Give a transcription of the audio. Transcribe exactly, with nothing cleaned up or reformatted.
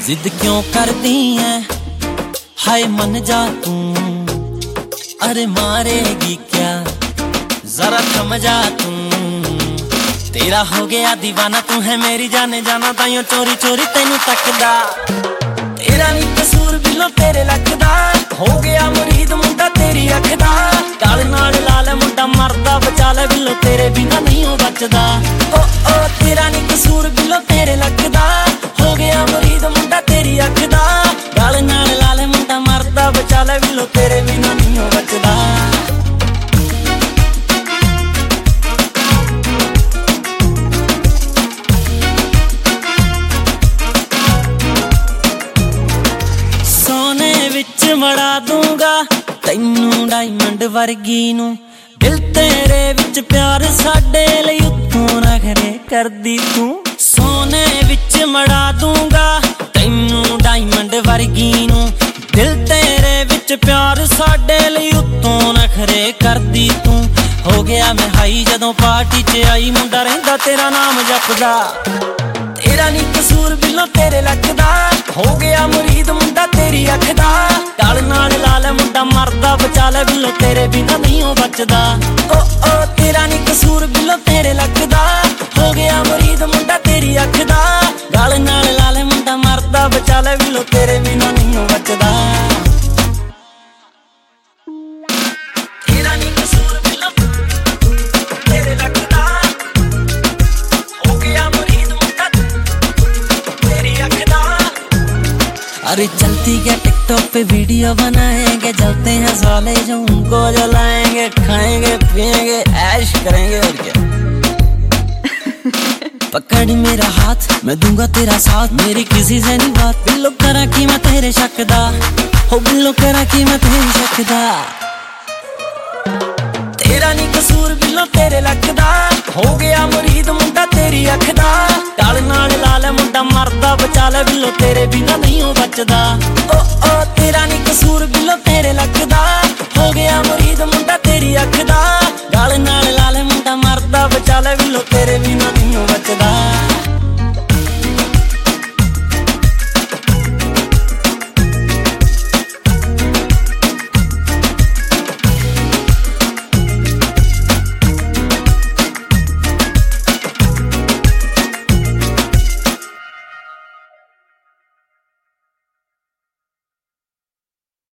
जिद क्यों करती है, हाय मन जा तू, अरे मारेगी क्या, जरा थम जा तू। तेरा हो गया दीवाना, तू है मेरी जाने जाना, ताइयों चोरी चोरी तेनू तकदा। तेरा नी कसूर बिलो तेरे लगदा, हो गया मुरीद मुंडा तेरी अख दा। काल नाल लाल मुंडा मरदा, बचा ले बिलो तेरे बिना नहीं हो बचदा। ओ ओ तेरा नी कसूर बिलो तेरे लगदा, हो गया मुरीद मुंडा तेरी अख दा। काल नाल लाल मुंडा मरदा, बचा ले बिलो तेरे बिना नहीं हो बचदा। मड़ा दूंगा तैनू डायमंड वर्गी नू, दिल तेरे विच प्यार साडे लई उत्तों नखरे करदी तू। सोने विच मड़ा दूंगा तैनू डायमंड वर्गी नू, दिल तेरे विच प्यार साडे लई उत्तों नखरे करदी तू। हो गया मैं हाई जदों पार्टी च आई, मुंडा रहिंदा तेरा नाम जपदा। तेरा नी कसूर बिलो तेरे लगदा, हो गया मुरीद मुंडा तेरी अख दा। काल नाल लाल मुंडा मरदा, बचा ले बिलो तेरे बिना नहीं हो बचदा। ओ ओ तेरा नी कसूर बिलो तेरे लगदा, हो गया मुरीद मुंडा तेरी अख दा। काल नाल लाल मुंडा मरदा, बचा ले बिलो तेरे बिना नहीं हो बचदा। अरे चलती क्या टिकटॉक पे वीडियो बनाएंगे, जलते हैं साले जो उनको जलाएंगे, खाएंगे पिएंगे ऐश करेंगे और क्या। पकड़ मेरा हाथ मैं दूंगा तेरा साथ, मेरी किसी से नहीं बात। बिल्लो करा कि मैं तेरे शकदा, हो बिल्लो करा कि मैं तेरे शकदा। तेरा नी कसूर बिल्लो तेरे लगदा, हो गया मुरीद मुंडा तेरी अख दा। काल नाल लाल मुंडा मरदा, बचा ले बिल्लो तेरे बिना नहीं हो बचदा। ओ ओ तेरा नी कसूर बिल्लो तेरे लगदा, हो गया मुरीद मुंडा तेरी अख दा। काल नाल लाल मुंडा मरदा, बचा ले बिल्लो तेरे बिना नहीं हो बचदा।